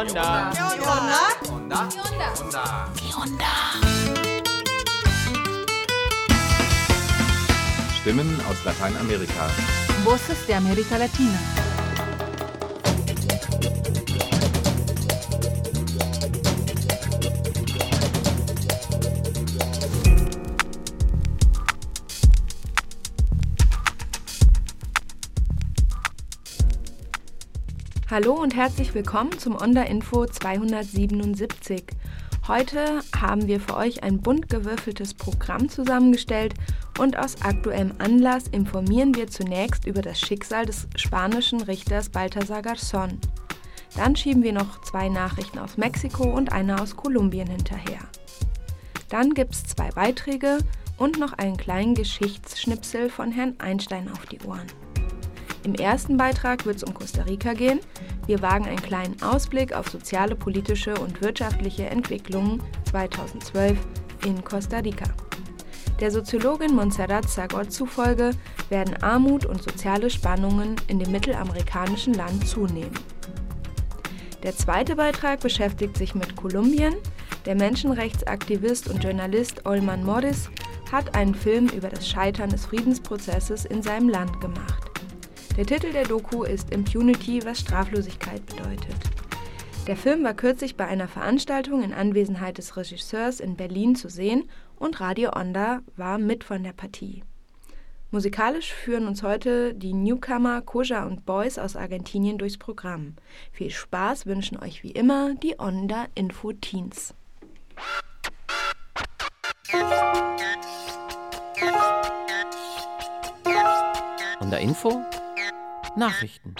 Onda. ¿Qué onda? Onda. ¿Qué onda? ¿Qué onda? Stimmen aus Lateinamerika. Voces de América Latina. Hallo und herzlich willkommen zum Onda Info 277. Heute haben wir für euch ein bunt gewürfeltes Programm zusammengestellt und aus aktuellem Anlass informieren wir zunächst über das Schicksal des spanischen Richters Baltasar Garzón. Dann schieben wir noch 2 Nachrichten aus Mexiko und eine aus Kolumbien hinterher. Dann gibt's 2 Beiträge und noch einen kleinen Geschichtsschnipsel von Herrn Einstein auf die Ohren. Im ersten Beitrag wird es um Costa Rica gehen. Wir wagen einen kleinen Ausblick auf soziale, politische und wirtschaftliche Entwicklungen 2012 in Costa Rica. Der Soziologin Montserrat Zagot zufolge werden Armut und soziale Spannungen in dem mittelamerikanischen Land zunehmen. Der zweite Beitrag beschäftigt sich mit Kolumbien. Der Menschenrechtsaktivist und Journalist Olman Morris hat einen Film über das Scheitern des Friedensprozesses in seinem Land gemacht. Der Titel der Doku ist Impunity, was Straflosigkeit bedeutet. Der Film war kürzlich bei einer Veranstaltung in Anwesenheit des Regisseurs in Berlin zu sehen und Radio Onda war mit von der Partie. Musikalisch führen uns heute die Newcomer Koja und Boys aus Argentinien durchs Programm. Viel Spaß wünschen euch wie immer die Onda Info Teens. Onda Info? Nachrichten.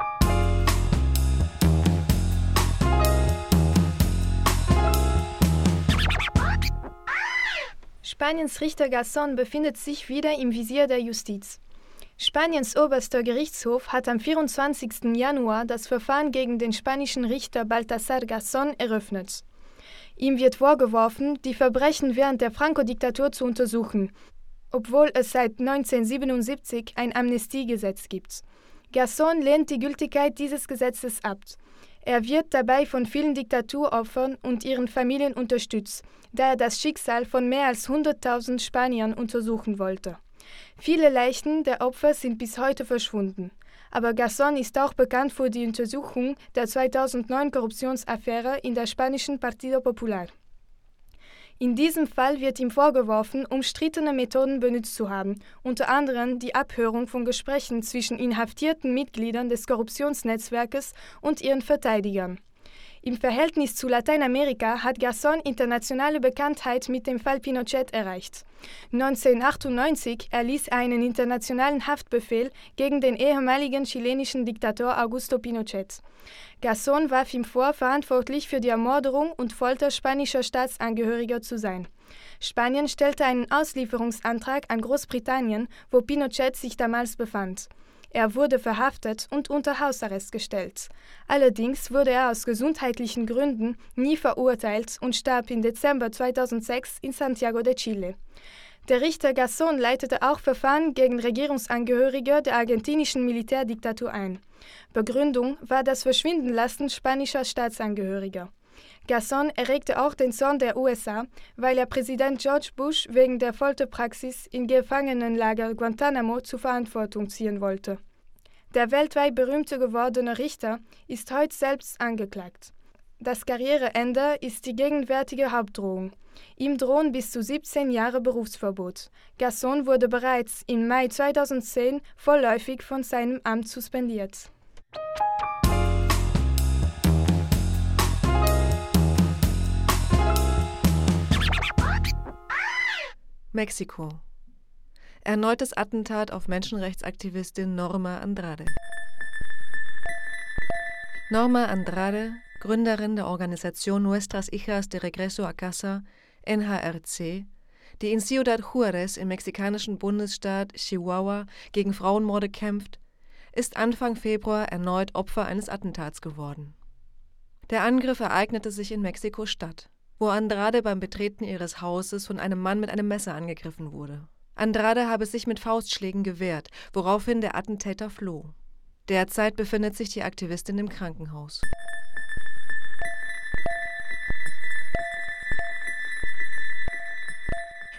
Spaniens Richter Garzón befindet sich wieder im Visier der Justiz. Spaniens oberster Gerichtshof hat am 24. Januar das Verfahren gegen den spanischen Richter Baltasar Garzón eröffnet. Ihm wird vorgeworfen, die Verbrechen während der Franco-Diktatur zu untersuchen, obwohl es seit 1977 ein Amnestiegesetz gibt. Garzón lehnt die Gültigkeit dieses Gesetzes ab. Er wird dabei von vielen Diktaturopfern und ihren Familien unterstützt, da er das Schicksal von mehr als 100.000 Spaniern untersuchen wollte. Viele Leichen der Opfer sind bis heute verschwunden. Aber Garzón ist auch bekannt für die Untersuchung der 2009 Korruptionsaffäre in der spanischen Partido Popular. In diesem Fall wird ihm vorgeworfen, umstrittene Methoden benutzt zu haben, unter anderem die Abhörung von Gesprächen zwischen inhaftierten Mitgliedern des Korruptionsnetzwerkes und ihren Verteidigern. Im Verhältnis zu Lateinamerika hat Garzón internationale Bekanntheit mit dem Fall Pinochet erreicht. 1998 erließ er einen internationalen Haftbefehl gegen den ehemaligen chilenischen Diktator Augusto Pinochet. Garzón warf ihm vor, verantwortlich für die Ermordung und Folter spanischer Staatsangehöriger zu sein. Spanien stellte einen Auslieferungsantrag an Großbritannien, wo Pinochet sich damals befand. Er wurde verhaftet und unter Hausarrest gestellt. Allerdings wurde er aus gesundheitlichen Gründen nie verurteilt und starb im Dezember 2006 in Santiago de Chile. Der Richter Garzón leitete auch Verfahren gegen Regierungsangehörige der argentinischen Militärdiktatur ein. Begründung war das Verschwindenlassen spanischer Staatsangehöriger. Garzón erregte auch den Zorn der USA, weil er Präsident George Bush wegen der Folterpraxis im Gefangenenlager Guantánamo zur Verantwortung ziehen wollte. Der weltweit berühmte gewordene Richter ist heute selbst angeklagt. Das Karriereende ist die gegenwärtige Hauptdrohung. Ihm drohen bis zu 17 Jahre Berufsverbot. Garzón wurde bereits im Mai 2010 vorläufig von seinem Amt suspendiert. Mexiko. Erneutes Attentat auf Menschenrechtsaktivistin Norma Andrade. Norma Andrade, Gründerin der Organisation Nuestras Hijas de Regreso a Casa, NHRC, die in Ciudad Juárez im mexikanischen Bundesstaat Chihuahua gegen Frauenmorde kämpft, ist Anfang Februar erneut Opfer eines Attentats geworden. Der Angriff ereignete sich in Mexiko-Stadt, wo Andrade beim Betreten ihres Hauses von einem Mann mit einem Messer angegriffen wurde. Andrade habe sich mit Faustschlägen gewehrt, woraufhin der Attentäter floh. Derzeit befindet sich die Aktivistin im Krankenhaus.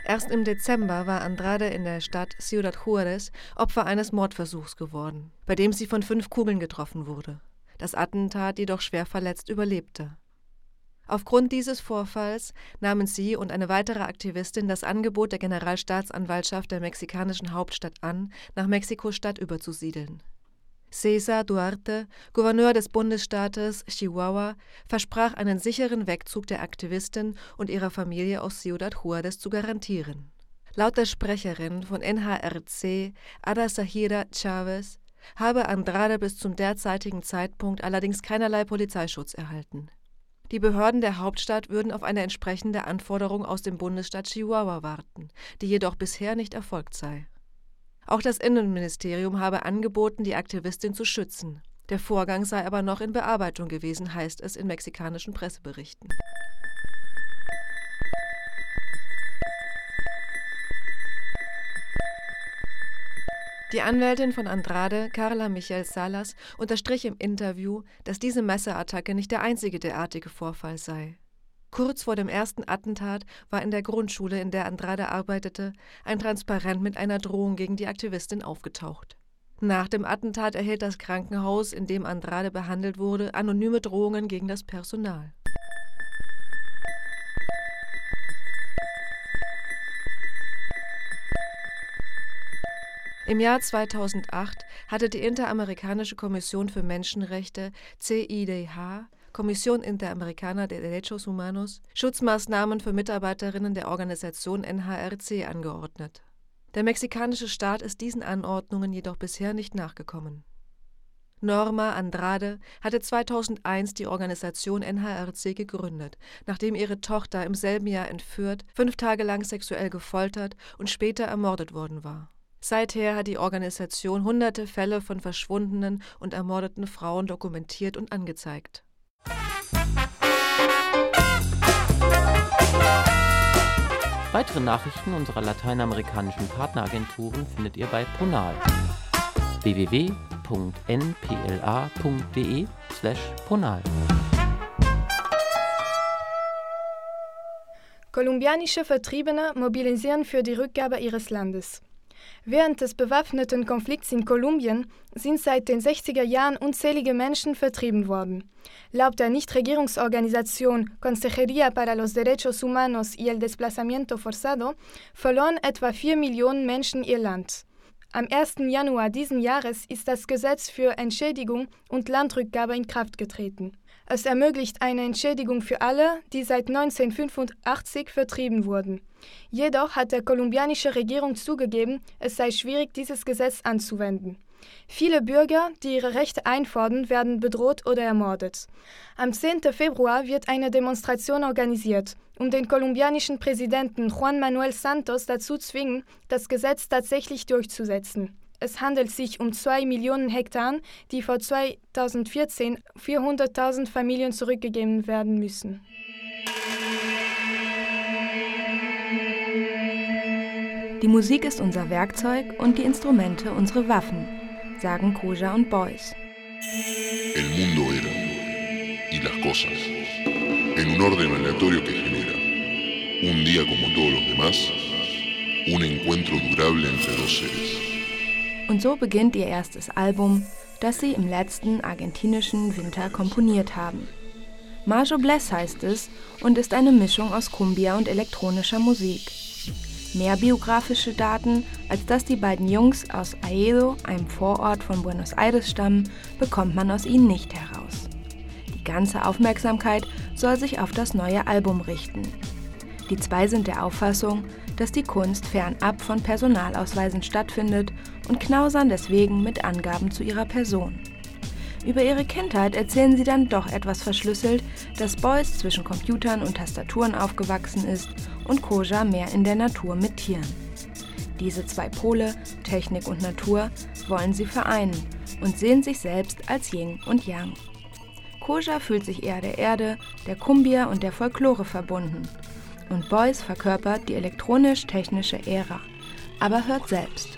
Erst im Dezember war Andrade in der Stadt Ciudad Juárez Opfer eines Mordversuchs geworden, bei dem sie von 5 Kugeln getroffen wurde. Das Attentat jedoch schwer verletzt überlebte. Aufgrund dieses Vorfalls nahmen sie und eine weitere Aktivistin das Angebot der Generalstaatsanwaltschaft der mexikanischen Hauptstadt an, nach Mexiko-Stadt überzusiedeln. César Duarte, Gouverneur des Bundesstaates Chihuahua, versprach einen sicheren Wegzug der Aktivistin und ihrer Familie aus Ciudad Juárez zu garantieren. Laut der Sprecherin von NHRC, Ada Zahira Chavez, habe Andrade bis zum derzeitigen Zeitpunkt allerdings keinerlei Polizeischutz erhalten. Die Behörden der Hauptstadt würden auf eine entsprechende Anforderung aus dem Bundesstaat Chihuahua warten, die jedoch bisher nicht erfolgt sei. Auch das Innenministerium habe angeboten, die Aktivistin zu schützen. Der Vorgang sei aber noch in Bearbeitung gewesen, heißt es in mexikanischen Presseberichten. Die Anwältin von Andrade, Carla Michelle Salas, unterstrich im Interview, dass diese Messerattacke nicht der einzige derartige Vorfall sei. Kurz vor dem ersten Attentat war in der Grundschule, in der Andrade arbeitete, ein Transparent mit einer Drohung gegen die Aktivistin aufgetaucht. Nach dem Attentat erhielt das Krankenhaus, in dem Andrade behandelt wurde, anonyme Drohungen gegen das Personal. Im Jahr 2008 hatte die Interamerikanische Kommission für Menschenrechte, CIDH, Comisión Interamericana de Derechos Humanos, Schutzmaßnahmen für Mitarbeiterinnen der Organisation NHRC angeordnet. Der mexikanische Staat ist diesen Anordnungen jedoch bisher nicht nachgekommen. Norma Andrade hatte 2001 die Organisation NHRC gegründet, nachdem ihre Tochter im selben Jahr entführt, 5 Tage lang sexuell gefoltert und später ermordet worden war. Seither hat die Organisation hunderte Fälle von verschwundenen und ermordeten Frauen dokumentiert und angezeigt. Weitere Nachrichten unserer lateinamerikanischen Partneragenturen findet ihr bei Ponal. www.npla.de/Ponal. Kolumbianische Vertriebene mobilisieren für die Rückgabe ihres Landes. Während des bewaffneten Konflikts in Kolumbien sind seit den 60er Jahren unzählige Menschen vertrieben worden. Laut der Nichtregierungsorganisation Consejería para los Derechos Humanos y el Desplazamiento Forzado verloren etwa 4 Millionen Menschen ihr Land. Am 1. Januar diesen Jahres ist das Gesetz für Entschädigung und Landrückgabe in Kraft getreten. Es ermöglicht eine Entschädigung für alle, die seit 1985 vertrieben wurden. Jedoch hat der kolumbianische Regierung zugegeben, es sei schwierig, dieses Gesetz anzuwenden. Viele Bürger, die ihre Rechte einfordern, werden bedroht oder ermordet. Am 10. Februar wird eine Demonstration organisiert, um den kolumbianischen Präsidenten Juan Manuel Santos dazu zu zwingen, das Gesetz tatsächlich durchzusetzen. Es handelt sich um 2 Millionen Hektar, die vor 2014 400.000 Familien zurückgegeben werden müssen. Die Musik ist unser Werkzeug und die Instrumente unsere Waffen, sagen Koja und Beuys. El mundo era, y las cosas, en un orden aleatorio que genera, un día como todos los demás, un encuentro durable entre dos seres. Und so beginnt ihr erstes Album, das sie im letzten argentinischen Winter komponiert haben. Majo Bless heißt es und ist eine Mischung aus Cumbia und elektronischer Musik. Mehr biografische Daten, als dass die beiden Jungs aus Aedo, einem Vorort von Buenos Aires, stammen, bekommt man aus ihnen nicht heraus. Die ganze Aufmerksamkeit soll sich auf das neue Album richten. Die zwei sind der Auffassung, dass die Kunst fernab von Personalausweisen stattfindet und knausern deswegen mit Angaben zu ihrer Person. Über ihre Kindheit erzählen sie dann doch etwas verschlüsselt, dass Beuys zwischen Computern und Tastaturen aufgewachsen ist und Koja mehr in der Natur mit Tieren. Diese zwei Pole, Technik und Natur, wollen sie vereinen und sehen sich selbst als Yin und Yang. Koja fühlt sich eher der Erde, der Cumbia und der Folklore verbunden. Und Beuys verkörpert die elektronisch-technische Ära, aber hört selbst.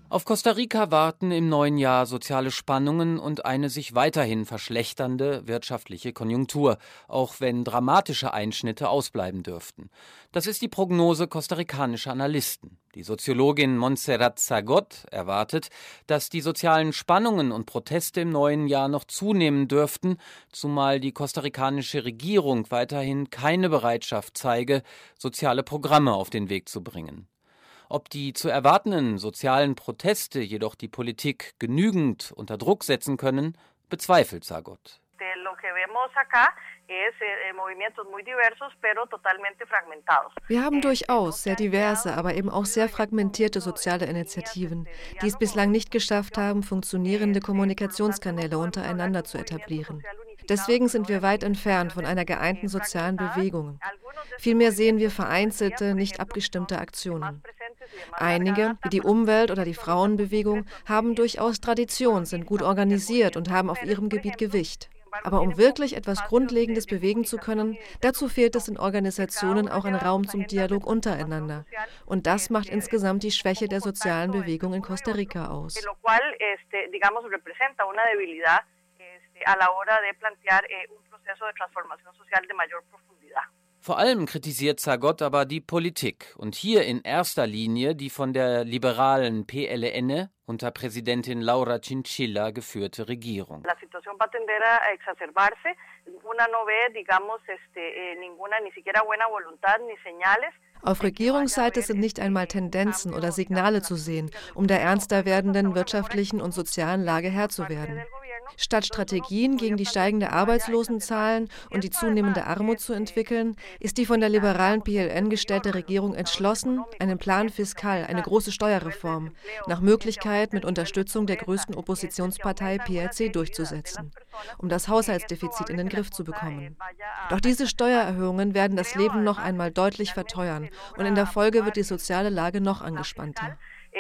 Auf Costa Rica warten im neuen Jahr soziale Spannungen und eine sich weiterhin verschlechternde wirtschaftliche Konjunktur, auch wenn dramatische Einschnitte ausbleiben dürften. Das ist die Prognose kostarikanischer Analysten. Die Soziologin Montserrat Zagot erwartet, dass die sozialen Spannungen und Proteste im neuen Jahr noch zunehmen dürften, zumal die kostarikanische Regierung weiterhin keine Bereitschaft zeige, soziale Programme auf den Weg zu bringen. Ob die zu erwartenden sozialen Proteste jedoch die Politik genügend unter Druck setzen können, bezweifelt Zagot. Wir haben durchaus sehr diverse, aber eben auch sehr fragmentierte soziale Initiativen, die es bislang nicht geschafft haben, funktionierende Kommunikationskanäle untereinander zu etablieren. Deswegen sind wir weit entfernt von einer geeinten sozialen Bewegung. Vielmehr sehen wir vereinzelte, nicht abgestimmte Aktionen. Einige, wie die Umwelt- oder die Frauenbewegung, haben durchaus Tradition, sind gut organisiert und haben auf ihrem Gebiet Gewicht. Aber um wirklich etwas Grundlegendes bewegen zu können, dazu fehlt es in Organisationen auch an Raum zum Dialog untereinander. Und das macht insgesamt die Schwäche der sozialen Bewegung in Costa Rica aus. Vor allem kritisiert Zagot aber die Politik und hier in erster Linie die von der liberalen PLN unter Präsidentin Laura Chinchilla geführte Regierung. Auf Regierungsseite sind nicht einmal Tendenzen oder Signale zu sehen, um der ernster werdenden wirtschaftlichen und sozialen Lage Herr zu werden. Statt Strategien gegen die steigenden Arbeitslosenzahlen und die zunehmende Armut zu entwickeln, ist die von der liberalen PLN gestellte Regierung entschlossen, einen Plan fiskal, eine große Steuerreform, nach Möglichkeit mit Unterstützung der größten Oppositionspartei PRC durchzusetzen, um das Haushaltsdefizit in den Griff zu bekommen. Doch diese Steuererhöhungen werden das Leben noch einmal deutlich verteuern und in der Folge wird die soziale Lage noch angespannter.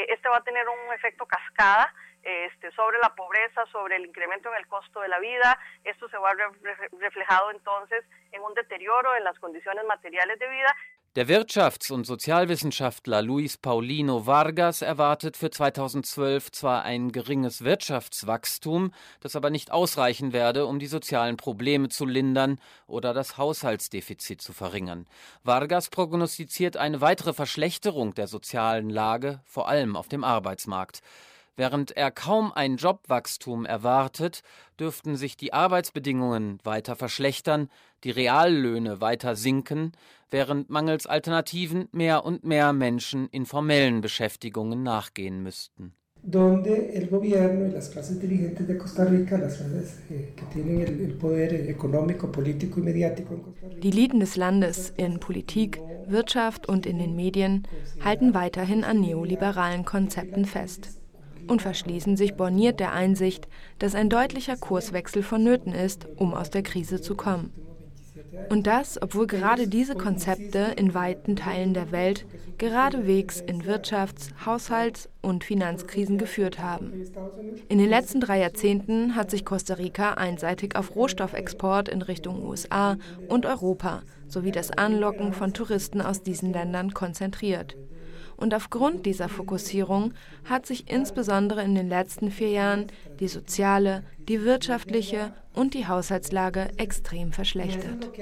Sobre la pobreza, sobre el incremento en el costo de la vida. Esto se va reflejado entonces en un deterioro en las condiciones materiales de vida. Der Wirtschafts- und Sozialwissenschaftler Luis Paulino Vargas erwartet für 2012 zwar ein geringes Wirtschaftswachstum, das aber nicht ausreichen werde, um die sozialen Probleme zu lindern oder das Haushaltsdefizit zu verringern. Vargas prognostiziert eine weitere Verschlechterung der sozialen Lage, vor allem auf dem Arbeitsmarkt. Während er kaum ein Jobwachstum erwartet, dürften sich die Arbeitsbedingungen weiter verschlechtern, die Reallöhne weiter sinken, während mangels Alternativen mehr und mehr Menschen informellen Beschäftigungen nachgehen müssten. Donde el gobierno y las clases dirigentes de Costa Rica, las clases que tienen el poder económico, político y mediático en Costa Rica. Die Eliten des Landes in Politik, Wirtschaft und in den Medien halten weiterhin an neoliberalen Konzepten fest und verschließen sich borniert der Einsicht, dass ein deutlicher Kurswechsel vonnöten ist, um aus der Krise zu kommen. Und das, obwohl gerade diese Konzepte in weiten Teilen der Welt geradewegs in Wirtschafts-, Haushalts- und Finanzkrisen geführt haben. In den letzten 3 Jahrzehnten hat sich Costa Rica einseitig auf Rohstoffexport in Richtung USA und Europa sowie das Anlocken von Touristen aus diesen Ländern konzentriert. Und aufgrund dieser Fokussierung hat sich insbesondere in den letzten 4 Jahren die soziale, die wirtschaftliche und die Haushaltslage extrem verschlechtert.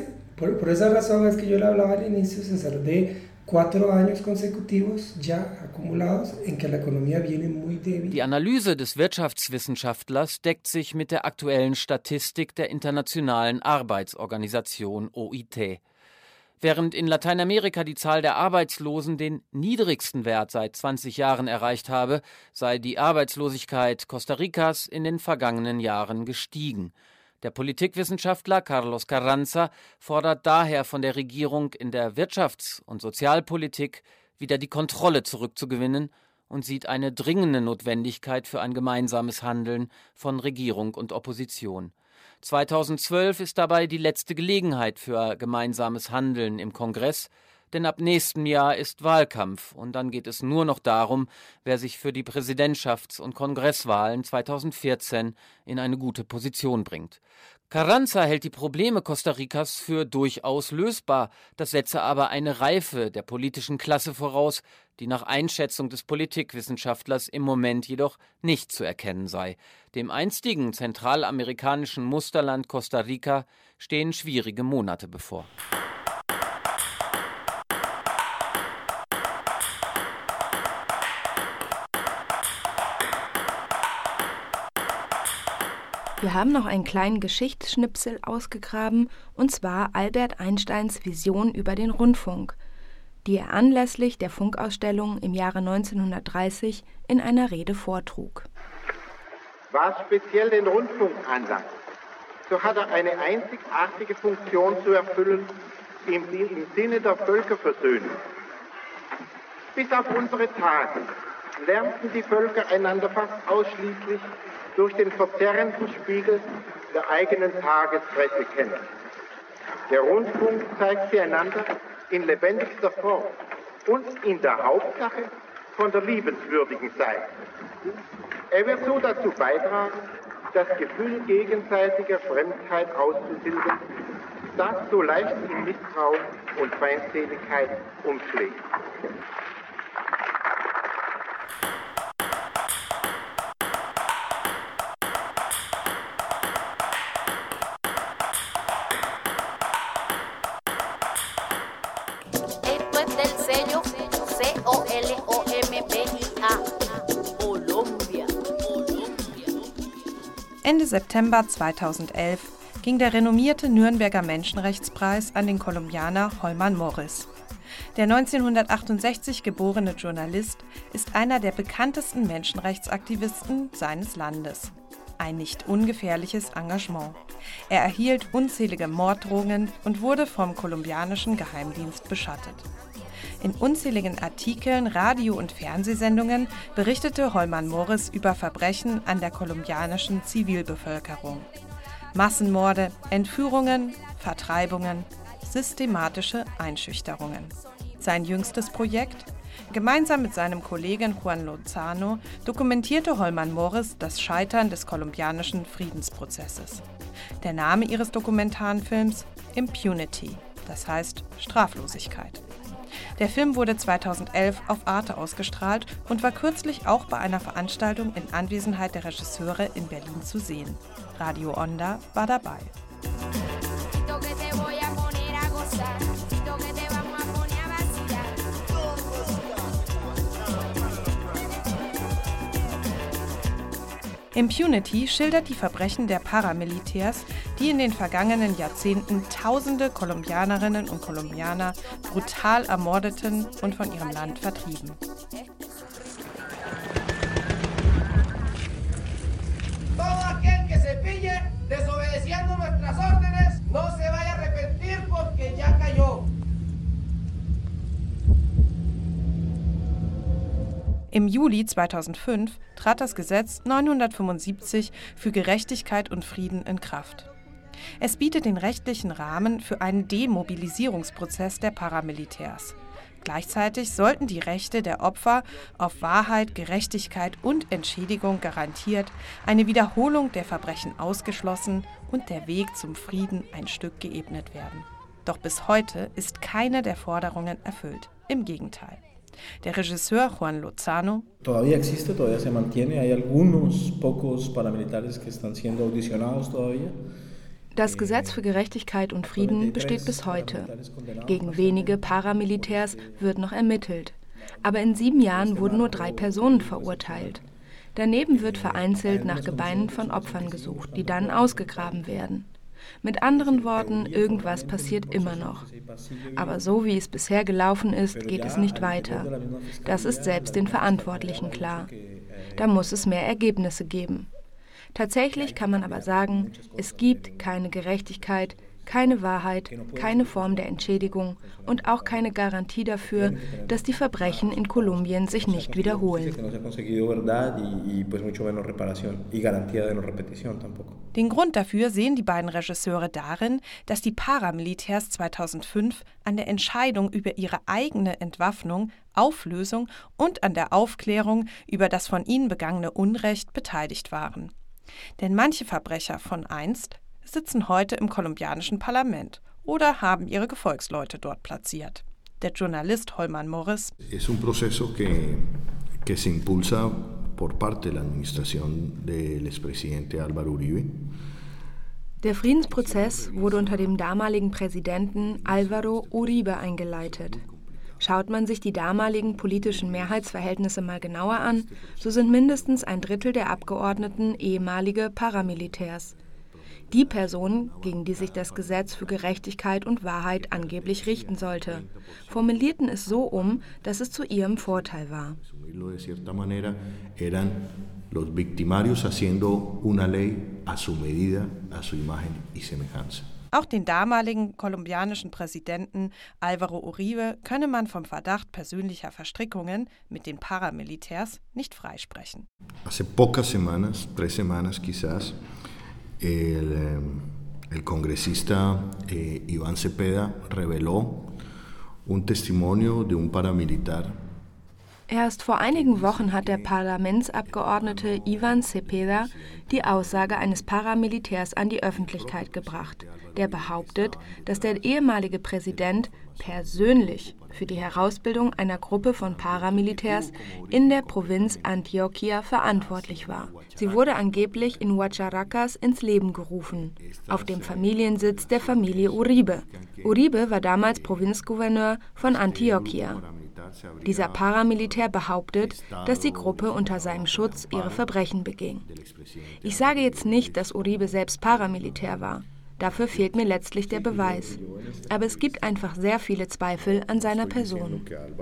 Die Analyse des Wirtschaftswissenschaftlers deckt sich mit der aktuellen Statistik der Internationalen Arbeitsorganisation OIT. Während in Lateinamerika die Zahl der Arbeitslosen den niedrigsten Wert seit 20 Jahren erreicht habe, sei die Arbeitslosigkeit Costa Ricas in den vergangenen Jahren gestiegen. Der Politikwissenschaftler Carlos Carranza fordert daher von der Regierung in der Wirtschafts- und Sozialpolitik wieder die Kontrolle zurückzugewinnen und sieht eine dringende Notwendigkeit für ein gemeinsames Handeln von Regierung und Opposition. 2012 ist dabei die letzte Gelegenheit für gemeinsames Handeln im Kongress, denn ab nächstem Jahr ist Wahlkampf und dann geht es nur noch darum, wer sich für die Präsidentschafts- und Kongresswahlen 2014 in eine gute Position bringt. Carranza hält die Probleme Costa Ricas für durchaus lösbar. Das setze aber eine Reife der politischen Klasse voraus, die nach Einschätzung des Politikwissenschaftlers im Moment jedoch nicht zu erkennen sei. Dem einstigen zentralamerikanischen Musterland Costa Rica stehen schwierige Monate bevor. Wir haben noch einen kleinen Geschichtsschnipsel ausgegraben, und zwar Albert Einsteins Vision über den Rundfunk, die er anlässlich der Funkausstellung im Jahre 1930 in einer Rede vortrug. Was speziell den Rundfunk anlangt, so hat er eine einzigartige Funktion zu erfüllen im Sinne der Völkerversöhnung. Bis auf unsere Tage lernten die Völker einander fast ausschließlich durch den verzerrenden Spiegel der eigenen Tagespresse kennen. Der Rundfunk zeigt sie einander in lebendigster Form und in der Hauptsache von der liebenswürdigen Seite. Er wird so dazu beitragen, das Gefühl gegenseitiger Fremdheit auszutilgen, das so leicht in Misstrauen und Feindseligkeit umschlägt. Ende September 2011 ging der renommierte Nürnberger Menschenrechtspreis an den Kolumbianer Holman Morris. Der 1968 geborene Journalist ist einer der bekanntesten Menschenrechtsaktivisten seines Landes. Ein nicht ungefährliches Engagement. Er erhielt unzählige Morddrohungen und wurde vom kolumbianischen Geheimdienst beschattet. In unzähligen Artikeln, Radio- und Fernsehsendungen berichtete Holman Morris über Verbrechen an der kolumbianischen Zivilbevölkerung. Massenmorde, Entführungen, Vertreibungen, systematische Einschüchterungen. Sein jüngstes Projekt? Gemeinsam mit seinem Kollegen Juan Lozano dokumentierte Holman Morris das Scheitern des kolumbianischen Friedensprozesses. Der Name ihres Dokumentarfilms? Impunity, das heißt Straflosigkeit. Der Film wurde 2011 auf Arte ausgestrahlt und war kürzlich auch bei einer Veranstaltung in Anwesenheit der Regisseure in Berlin zu sehen. Radio Onda war dabei. Impunity schildert die Verbrechen der Paramilitärs, die in den vergangenen Jahrzehnten Tausende Kolumbianerinnen und Kolumbianer brutal ermordeten und von ihrem Land vertrieben. Im Juli 2005 trat das Gesetz 975 für Gerechtigkeit und Frieden in Kraft. Es bietet den rechtlichen Rahmen für einen Demobilisierungsprozess der Paramilitärs. Gleichzeitig sollten die Rechte der Opfer auf Wahrheit, Gerechtigkeit und Entschädigung garantiert, eine Wiederholung der Verbrechen ausgeschlossen und der Weg zum Frieden ein Stück geebnet werden. Doch bis heute ist keine der Forderungen erfüllt. Im Gegenteil. Der Regisseur Juan Lozano: Todavía se mantiene, hay algunos pocos paramilitares que están siendo audicionados todavía. Das Gesetz für Gerechtigkeit und Frieden besteht bis heute. Gegen wenige Paramilitärs wird noch ermittelt. Aber in 7 Jahren wurden nur 3 Personen verurteilt. Daneben wird vereinzelt nach Gebeinen von Opfern gesucht, die dann ausgegraben werden. Mit anderen Worten, irgendwas passiert immer noch. Aber so wie es bisher gelaufen ist, geht es nicht weiter. Das ist selbst den Verantwortlichen klar. Da muss es mehr Ergebnisse geben. Tatsächlich kann man aber sagen, es gibt keine Gerechtigkeit, keine Wahrheit, keine Form der Entschädigung und auch keine Garantie dafür, dass die Verbrechen in Kolumbien sich nicht wiederholen. Den Grund dafür sehen die beiden Regisseure darin, dass die Paramilitärs 2005 an der Entscheidung über ihre eigene Entwaffnung, Auflösung und an der Aufklärung über das von ihnen begangene Unrecht beteiligt waren. Denn manche Verbrecher von einst sitzen heute im kolumbianischen Parlament oder haben ihre Gefolgsleute dort platziert. Der Journalist Holman Morris: Es un proceso que se impulsa por parte de la administración del expresidente Álvaro Uribe. Der Friedensprozess wurde unter dem damaligen Präsidenten Álvaro Uribe eingeleitet. Schaut man sich die damaligen politischen Mehrheitsverhältnisse mal genauer an, so sind mindestens 1/3 der Abgeordneten ehemalige Paramilitärs. Die Personen, gegen die sich das Gesetz für Gerechtigkeit und Wahrheit angeblich richten sollte, formulierten es so um, dass es zu ihrem Vorteil war. Los victimarios haciendo una ley a su medida, a su imagen y semejanza. Auch den damaligen kolumbianischen Präsidenten Álvaro Uribe könne man vom Verdacht persönlicher Verstrickungen mit den Paramilitärs nicht freisprechen. Hace pocas semanas, 3 semanas quizás, el congresista Iván Cepeda reveló un testimonio de un paramilitar. Erst vor einigen Wochen hat der Parlamentsabgeordnete Iván Cepeda die Aussage eines Paramilitärs an die Öffentlichkeit gebracht, der behauptet, dass der ehemalige Präsident persönlich für die Herausbildung einer Gruppe von Paramilitärs in der Provinz Antioquia verantwortlich war. Sie wurde angeblich in Huacharacas ins Leben gerufen, auf dem Familiensitz der Familie Uribe. Uribe war damals Provinzgouverneur von Antioquia. Dieser Paramilitär behauptet, dass die Gruppe unter seinem Schutz ihre Verbrechen beging. Ich sage jetzt nicht, dass Uribe selbst Paramilitär war. Dafür fehlt mir letztlich der Beweis. Aber es gibt einfach sehr viele Zweifel an seiner Person.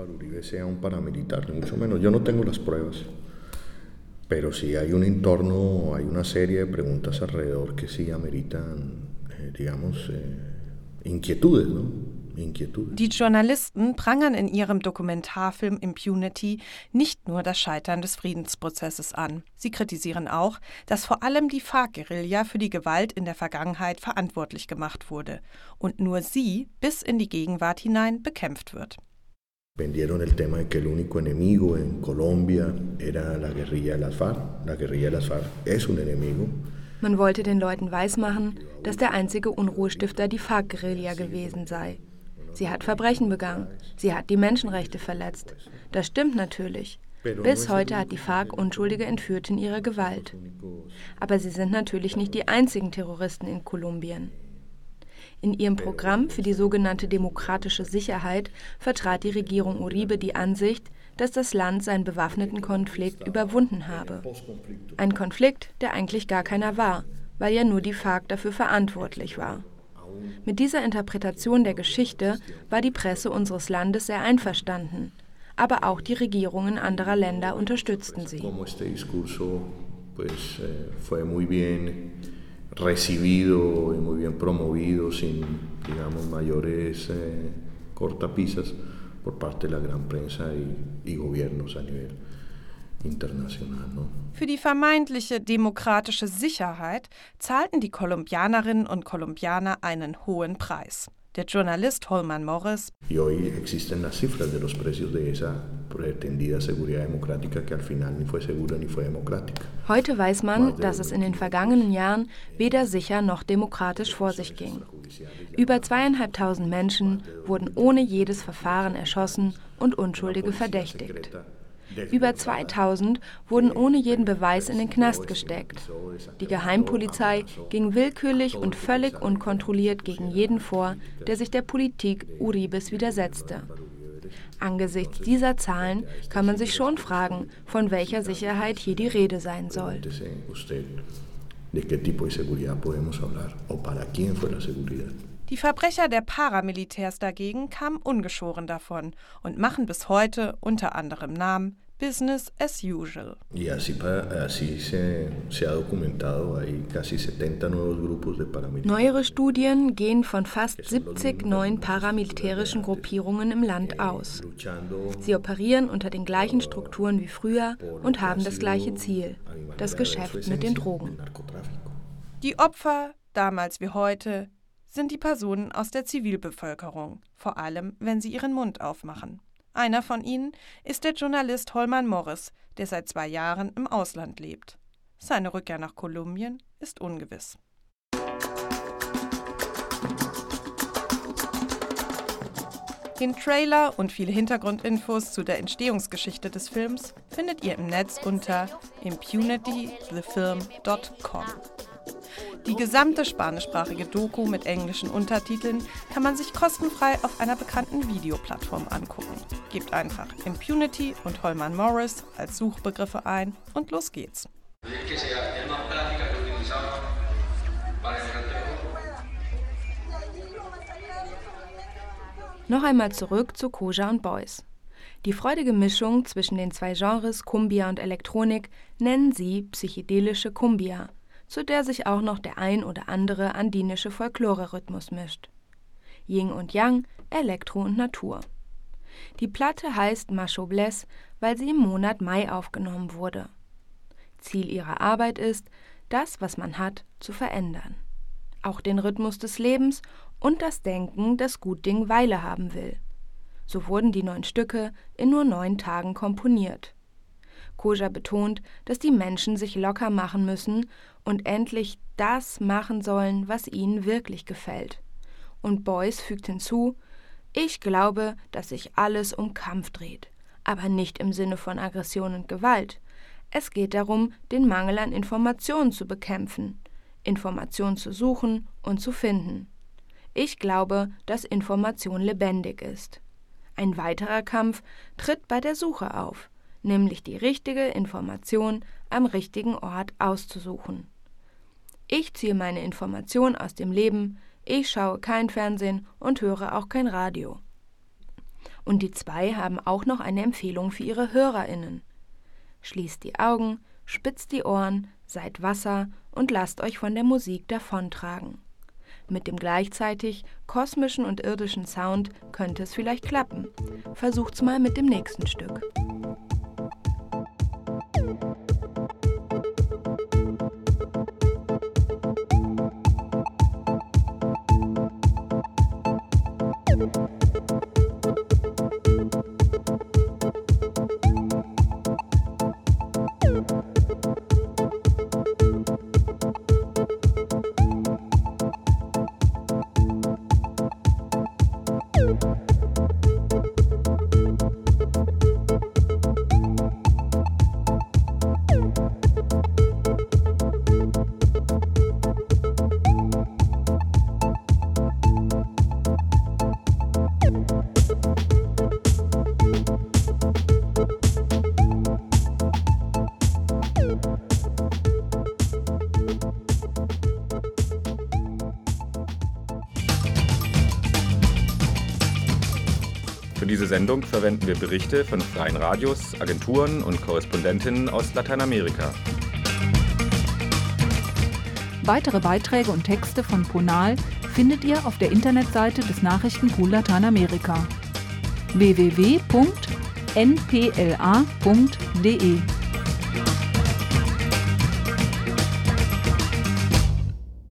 Pero sí hay un entorno, hay una serie de preguntas alrededor que sí ameritan, inquietudes, ¿no? Die Journalisten prangern in ihrem Dokumentarfilm Impunity nicht nur das Scheitern des Friedensprozesses an. Sie kritisieren auch, dass vor allem die FARC-Guerilla für die Gewalt in der Vergangenheit verantwortlich gemacht wurde und nur sie bis in die Gegenwart hinein bekämpft wird. Vendieron el tema de que el único enemigo en Colombia era la guerrilla de las FARC. La guerrilla de las FARC es un enemigo. Man wollte den Leuten weismachen, dass der einzige Unruhestifter die FARC-Guerilla gewesen sei. Sie hat Verbrechen begangen. Sie hat die Menschenrechte verletzt. Das stimmt natürlich. Bis heute hat die FARC Unschuldige entführt in ihrer Gewalt. Aber sie sind natürlich nicht die einzigen Terroristen in Kolumbien. In ihrem Programm für die sogenannte demokratische Sicherheit vertrat die Regierung Uribe die Ansicht, dass das Land seinen bewaffneten Konflikt überwunden habe. Ein Konflikt, der eigentlich gar keiner war, weil ja nur die FARC dafür verantwortlich war. Mit dieser Interpretation der Geschichte war die Presse unseres Landes sehr einverstanden, aber auch die Regierungen anderer Länder unterstützten sie. Recibido y muy bien promovido sin, mayores cortapisas por parte de la gran prensa y gobiernos a nivel international. ¿No? Für die vermeintliche demokratische Sicherheit zahlten die Kolumbianerinnen und Kolumbianer einen hohen Preis. Der Journalist Holman Morris: Y hoy existen las cifras de los precios de esa pretendida seguridad democrática que al final ni fue segura ni fue democrática. Heute weiß man, dass es in den vergangenen Jahren weder sicher noch demokratisch vor sich ging. Über 2.500 Menschen wurden ohne jedes Verfahren erschossen und Unschuldige verdächtigt. Über 2.000 wurden ohne jeden Beweis in den Knast gesteckt. Die Geheimpolizei ging willkürlich und völlig unkontrolliert gegen jeden vor, der sich der Politik Uribes widersetzte. Angesichts dieser Zahlen kann man sich schon fragen, von welcher Sicherheit hier die Rede sein soll. Die Verbrecher der Paramilitärs dagegen kamen ungeschoren davon und machen bis heute unter anderem Namen Business as usual. Neuere Studien gehen von fast 70 neuen paramilitärischen Gruppierungen im Land aus. Sie operieren unter den gleichen Strukturen wie früher und haben das gleiche Ziel: das Geschäft mit den Drogen. Die Opfer, damals wie heute, sind die Personen aus der Zivilbevölkerung, vor allem wenn sie ihren Mund aufmachen. Einer von ihnen ist der Journalist Holman Morris, der seit 2 Jahren im Ausland lebt. Seine Rückkehr nach Kolumbien ist ungewiss. Den Trailer und viele Hintergrundinfos zu der Entstehungsgeschichte des Films findet ihr im Netz unter impunitythefilm.com. Die gesamte spanischsprachige Doku mit englischen Untertiteln kann man sich kostenfrei auf einer bekannten Videoplattform angucken. Gebt einfach Impunity und Holman Morris als Suchbegriffe ein und los geht's. Noch einmal zurück zu Koja und Beuys. Die freudige Mischung zwischen den zwei Genres Cumbia und Elektronik nennen sie psychedelische Cumbia, zu der sich auch noch der ein oder andere andinische Folklore-Rhythmus mischt. Yin und Yang, Elektro und Natur. Die Platte heißt Macho Bless, weil sie im Monat Mai aufgenommen wurde. Ziel ihrer Arbeit ist, das, was man hat, zu verändern. Auch den Rhythmus des Lebens und das Denken, das gut Ding Weile haben will. So wurden die 9 Stücke in nur 9 Tagen komponiert. Koja betont, dass die Menschen sich locker machen müssen und endlich das machen sollen, was ihnen wirklich gefällt. Und Beuys fügt hinzu: Ich glaube, dass sich alles um Kampf dreht, aber nicht im Sinne von Aggression und Gewalt. Es geht darum, den Mangel an Informationen zu bekämpfen, Informationen zu suchen und zu finden. Ich glaube, dass Information lebendig ist. Ein weiterer Kampf tritt bei der Suche auf, nämlich die richtige Information am richtigen Ort auszusuchen. Ich ziehe meine Information aus dem Leben, ich schaue kein Fernsehen und höre auch kein Radio. Und die zwei haben auch noch eine Empfehlung für ihre HörerInnen. Schließt die Augen, spitzt die Ohren, seid Wasser und lasst euch von der Musik davontragen. Mit dem gleichzeitig kosmischen und irdischen Sound könnte es vielleicht klappen. Versucht's mal mit dem nächsten Stück. Für diese Sendung verwenden wir Berichte von freien Radios, Agenturen und Korrespondentinnen aus Lateinamerika. Weitere Beiträge und Texte von Ponal findet ihr auf der Internetseite des Nachrichtenpool Lateinamerika www.npla.de.